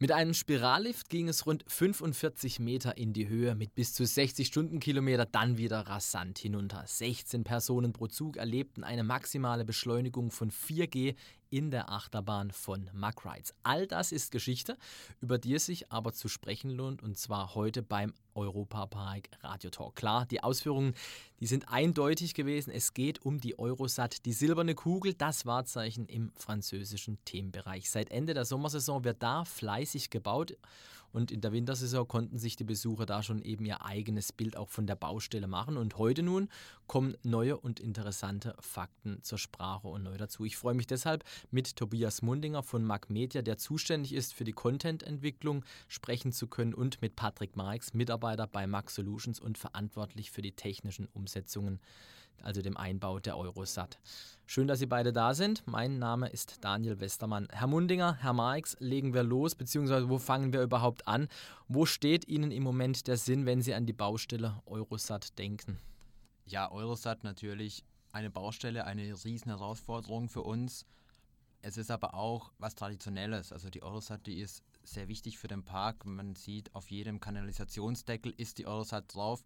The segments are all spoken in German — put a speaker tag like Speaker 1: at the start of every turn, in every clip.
Speaker 1: Mit einem Spirallift ging es rund 45 Meter in die Höhe mit bis zu 60 Stundenkilometer, dann wieder rasant hinunter. 16 Personen pro Zug erlebten eine maximale Beschleunigung von 4G in der Achterbahn von Mack Rides. All das ist Geschichte, über die es sich aber zu sprechen lohnt, und zwar heute beim Europa-Park Radio Talk. Klar, die Ausführungen, die sind eindeutig gewesen. Es geht um die Eurosat, die silberne Kugel, das Wahrzeichen im französischen Themenbereich. Seit Ende der Sommersaison wird da fleißig gebaut und in der Wintersaison konnten sich die Besucher da schon eben ihr eigenes Bild auch von der Baustelle machen. Und heute nun kommen neue und interessante Fakten zur Sprache und neu dazu. Ich freue mich deshalb, mit Tobias Mundinger von Mack Media, der zuständig ist für die Content-Entwicklung, sprechen zu können, und mit Patrick Marx, Mitarbeiter bei Mack Solutions und verantwortlich für die technischen Umsetzungen, also dem Einbau der Eurosat. Schön, dass Sie beide da sind. Mein Name ist Daniel Westermann. Herr Mundinger, Herr Marx, legen wir los, beziehungsweise wo fangen wir überhaupt an? Wo steht Ihnen im Moment der Sinn, wenn Sie an die Baustelle Eurosat denken?
Speaker 2: Ja, Eurosat natürlich eine Baustelle, eine riesen Herausforderung für uns. Es ist aber auch was Traditionelles. Also die Eurosat, die ist sehr wichtig für den Park. Man sieht, auf jedem Kanalisationsdeckel ist die Eurosat drauf.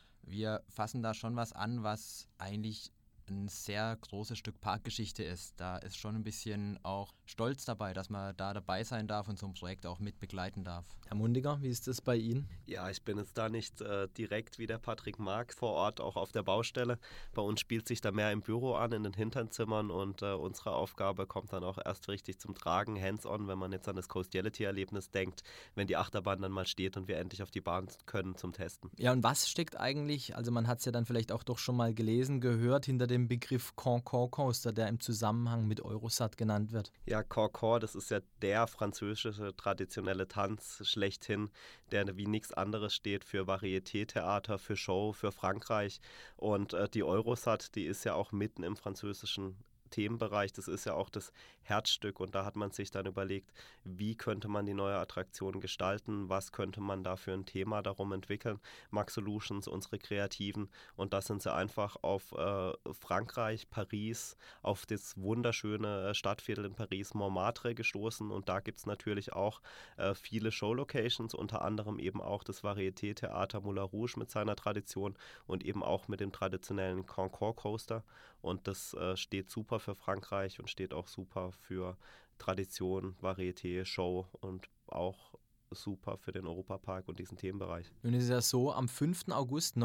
Speaker 2: Wir fassen da schon was an, was eigentlich ein sehr großes Stück Parkgeschichte ist. Da ist schon ein bisschen auch Stolz dabei, dass man da dabei sein darf und so ein Projekt auch mit begleiten darf.
Speaker 1: Herr Mundinger, wie ist das bei Ihnen?
Speaker 3: Ja, ich bin jetzt da nicht direkt wie der Patrick Marx vor Ort, auch auf der Baustelle. Bei uns spielt sich da mehr im Büro an, in den Hinternzimmern, und unsere Aufgabe kommt dann auch erst richtig zum Tragen, hands-on, wenn man jetzt an das Coastiality-Erlebnis denkt, wenn die Achterbahn dann mal steht und wir endlich auf die Bahn können zum Testen.
Speaker 1: Ja, und was steckt eigentlich, also man hat es ja dann vielleicht auch doch schon mal gelesen, gehört, hinter dem Begriff Concorde Coaster, der im Zusammenhang mit Eurosat genannt wird?
Speaker 3: Ja, Concorde, das ist ja der französische traditionelle Tanz schlechthin, der wie nichts anderes steht für Varieté-Theater, für Show, für Frankreich. Und die Eurosat, die ist ja auch mitten im französischen Themenbereich, das ist ja auch das Herzstück, und da hat man sich dann überlegt, wie könnte man die neue Attraktion gestalten, was könnte man da für ein Thema darum entwickeln. Mack Solutions, unsere Kreativen, und da sind sie einfach auf Frankreich, Paris, auf das wunderschöne Stadtviertel in Paris, Montmartre, gestoßen, und da gibt es natürlich auch viele Showlocations, unter anderem eben auch das Varieté-Theater Moulin Rouge mit seiner Tradition und eben auch mit dem traditionellen Concorde Coaster, und das steht super für Frankreich und steht auch super für Tradition, Varieté, Show und auch super für den Europapark und diesen Themenbereich.
Speaker 1: Nun ist es ja so, am 5. August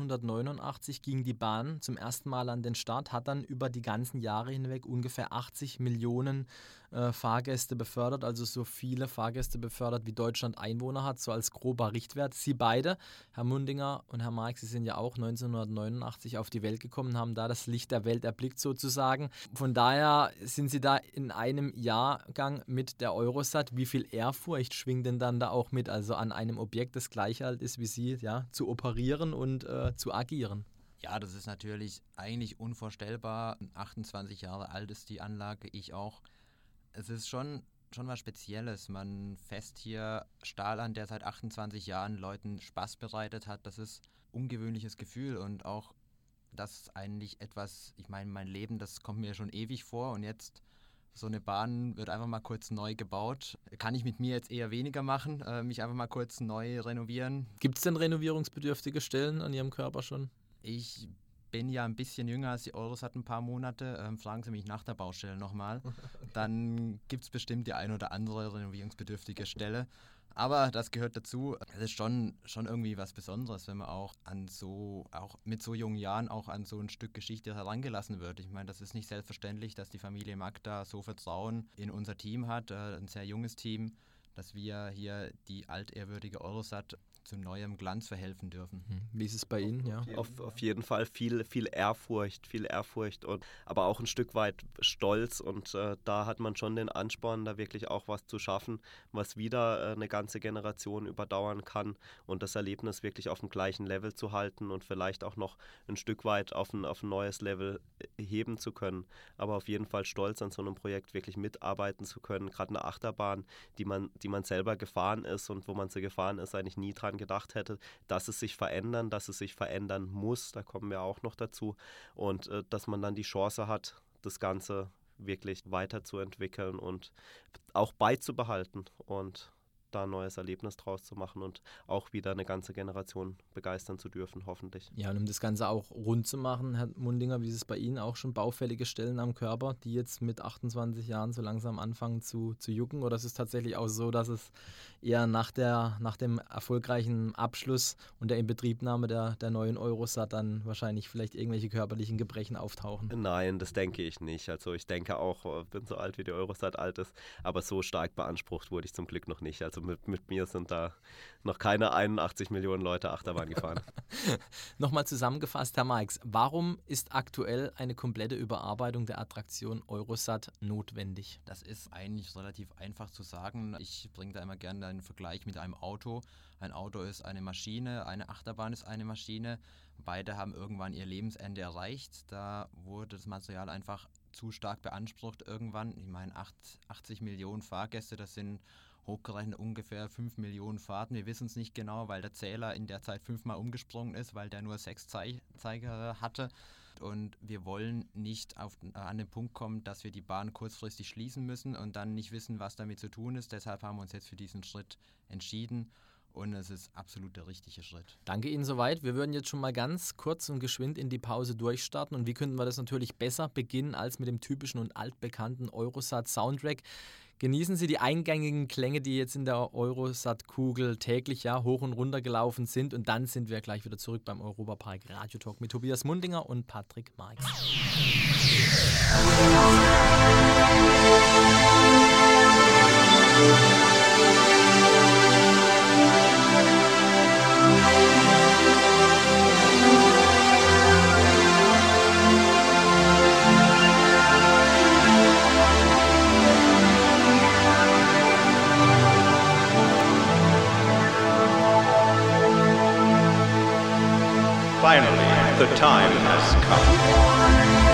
Speaker 1: 1989 ging die Bahn zum ersten Mal an den Start, hat dann über die ganzen Jahre hinweg ungefähr 80 Millionen Fahrgäste befördert, also so viele Fahrgäste befördert, wie Deutschland Einwohner hat, so als grober Richtwert. Sie beide, Herr Mundinger und Herr Marx, Sie sind ja auch 1989 auf die Welt gekommen, haben da das Licht der Welt erblickt sozusagen. Von daher sind Sie da in einem Jahrgang mit der Eurosat. Wie viel Ehrfurcht schwingt denn dann da auch mit, also an einem Objekt, das gleich alt ist wie Sie, ja, zu operieren und zu agieren?
Speaker 2: Ja, das ist natürlich eigentlich unvorstellbar. 28 Jahre alt ist die Anlage, ich auch. Es ist schon was Spezielles. Man fasst hier Stahl an, der seit 28 Jahren Leuten Spaß bereitet hat. Das ist ein ungewöhnliches Gefühl, und auch das eigentlich etwas, ich meine, mein Leben, das kommt mir schon ewig vor, und jetzt so eine Bahn wird einfach mal kurz neu gebaut. Kann ich mit mir jetzt eher weniger machen, mich einfach mal kurz neu renovieren.
Speaker 1: Gibt es denn renovierungsbedürftige Stellen an Ihrem Körper schon?
Speaker 2: Ich bin ja ein bisschen jünger als die Eurosat, ein paar Monate. Fragen Sie mich nach der Baustelle nochmal. Dann gibt es bestimmt die ein oder andere renovierungsbedürftige Stelle. Aber das gehört dazu. Es ist schon irgendwie was Besonderes, wenn man auch mit so jungen Jahren auch an so ein Stück Geschichte herangelassen wird. Ich meine, das ist nicht selbstverständlich, dass die Familie Mack da so Vertrauen in unser Team hat, ein sehr junges Team, dass wir hier die altehrwürdige Eurosat zu neuem Glanz verhelfen dürfen.
Speaker 1: Wie ist es bei Ihnen? Ja?
Speaker 3: Auf jeden Fall viel Ehrfurcht, und aber auch ein Stück weit Stolz, und da hat man schon den Ansporn, da wirklich auch was zu schaffen, was wieder eine ganze Generation überdauern kann, und das Erlebnis wirklich auf dem gleichen Level zu halten und vielleicht auch noch ein Stück weit auf ein neues Level heben zu können. Aber auf jeden Fall stolz, an so einem Projekt wirklich mitarbeiten zu können, gerade eine Achterbahn, die man selber gefahren ist und wo man sie gefahren ist, eigentlich nie dran gedacht hätte, dass es sich verändern muss, da kommen wir auch noch dazu, und dass man dann die Chance hat, das Ganze wirklich weiterzuentwickeln und auch beizubehalten, und da ein neues Erlebnis draus zu machen und auch wieder eine ganze Generation begeistern zu dürfen, hoffentlich.
Speaker 1: Ja, und um das Ganze auch rund zu machen, Herr Mundinger, wie ist es bei Ihnen auch schon baufällige Stellen am Körper, die jetzt mit 28 Jahren so langsam anfangen zu jucken? Oder ist es tatsächlich auch so, dass es eher nach dem erfolgreichen Abschluss und der Inbetriebnahme der neuen Eurosat dann wahrscheinlich vielleicht irgendwelche körperlichen Gebrechen auftauchen?
Speaker 3: Nein, das denke ich nicht. Also ich denke auch, ich bin so alt, wie die Eurosat alt ist, aber so stark beansprucht wurde ich zum Glück noch nicht. Also mit mir sind da noch keine 81 Millionen Leute Achterbahn gefahren.
Speaker 1: Nochmal zusammengefasst, Herr Marx, warum ist aktuell eine komplette Überarbeitung der Attraktion Eurosat notwendig?
Speaker 2: Das ist eigentlich relativ einfach zu sagen. Ich bringe da immer gerne einen Vergleich mit einem Auto. Ein Auto ist eine Maschine, eine Achterbahn ist eine Maschine. Beide haben irgendwann ihr Lebensende erreicht. Da wurde das Material einfach zu stark beansprucht irgendwann. Ich meine, 80 Millionen Fahrgäste, das sind hochgerechnet ungefähr 5 Millionen Fahrten. Wir wissen es nicht genau, weil der Zähler in der Zeit 5-mal umgesprungen ist, weil der nur 6 Zeiger hatte. Und wir wollen nicht an den Punkt kommen, dass wir die Bahn kurzfristig schließen müssen und dann nicht wissen, was damit zu tun ist. Deshalb haben wir uns jetzt für diesen Schritt entschieden. Und es ist absolut der richtige Schritt.
Speaker 1: Danke Ihnen soweit. Wir würden jetzt schon mal ganz kurz und geschwind in die Pause durchstarten. Und wie könnten wir das natürlich besser beginnen als mit dem typischen und altbekannten Eurosat-Soundtrack? Genießen Sie die eingängigen Klänge, die jetzt in der Eurosat-Kugel täglich hoch und runter gelaufen sind. Und dann sind wir gleich wieder zurück beim Europapark Radio Talk mit Tobias Mundinger und Patrick Marx.
Speaker 4: Finally, the time has come.